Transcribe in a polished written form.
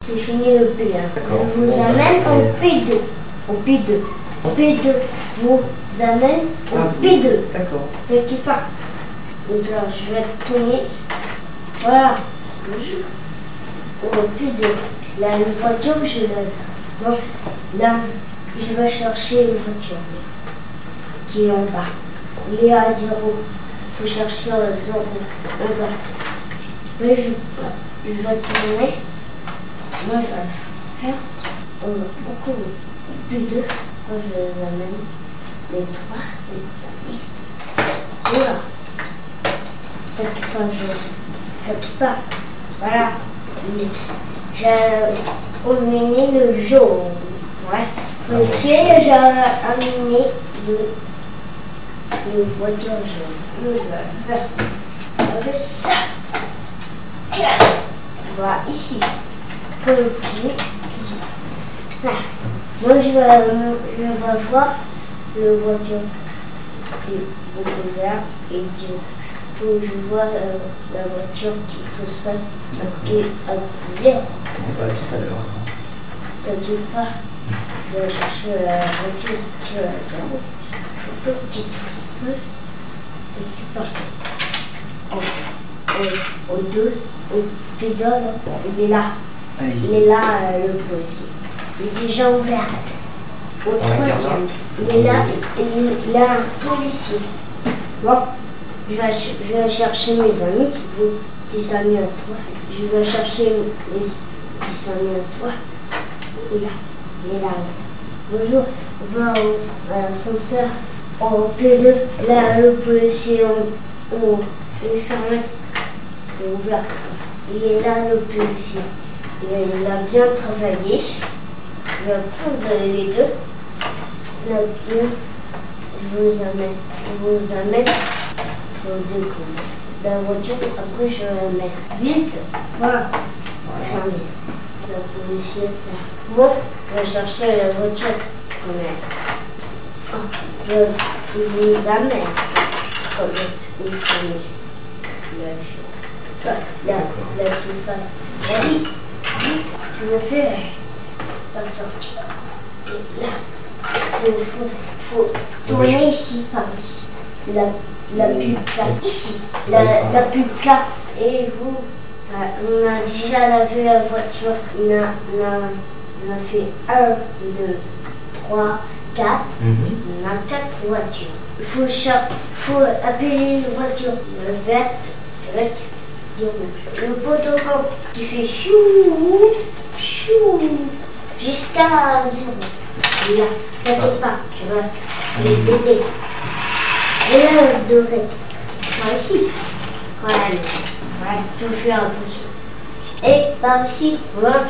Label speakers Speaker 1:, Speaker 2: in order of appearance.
Speaker 1: c'est fini le P1.
Speaker 2: D'accord.
Speaker 1: Je vous amène au P2. Au P2. P2 vous amène au P2.
Speaker 2: D'accord.
Speaker 1: T'inquiète pas. Donc là, je vais tourner. Voilà. Au P2. Là, une voiture, je l'ai. Bon, là, je vais chercher une voiture qui est en bas. Il est à 0. Il faut chercher à 0 en bas. Mais je vais tourner. Moi, je vais faire beaucoup plus de. Quand je les amène, les 3, les amis. Voilà. T'inquiète pas, t'inquiète pas. Voilà. J'ai emmené le jaune. Ouais. Monsieur, j'ai amené le voiture jaune. Je vais faire avec ça. Tiens. Voilà, ici. Continue. Ici. Là. Moi, je vais voir le voiture qui est beaucoup vert et qui faut que je vois la voiture qui est tout seul, qui est à 0.
Speaker 2: On va tout à l'heure.
Speaker 1: T'inquiète pas, je vais chercher la voiture qui est à 0. Faut que tu tout seul. T'inquiète pas. Au 2, au P2, il est là.
Speaker 2: Allez-y.
Speaker 1: Il est là, le policier. Il est déjà ouvert. Au troisième, il est là, il a un policier. Bon, je vais chercher mes amis, tes amis à toi. Je vais chercher les 10 amis à toi. Il est là. Bonjour, on va à l'ascenseur au P2. Là, le policier, il est fermé. Il est ouvert. Il est là, le policier. Il a bien travaillé. Je vais prendre les deux. Là, je vous amène aux deux communs. La voiture, après je la mets vite. Voilà. Fermé. La policier là. Bon, je vais chercher la voiture quand même. Je vous amène comme une famille. Là, tout ça. Vas-y, vite, tu me fais la sortie. Et là, il faut tourner ici, par ici. La pub place ici. La pub place. Et vous, on a déjà lavé la voiture. On a fait 1, 2, 3, 4. On a 4 voitures. Il faut appeler une voiture. Le vert, avec du rouge. Le protocole qui fait chou, chou, jusqu'à 0. Là, t'inquiète pas, je vais les aider. Et là, je devrais. Par ici. Voilà, tout faire attention. Et par ici, voilà.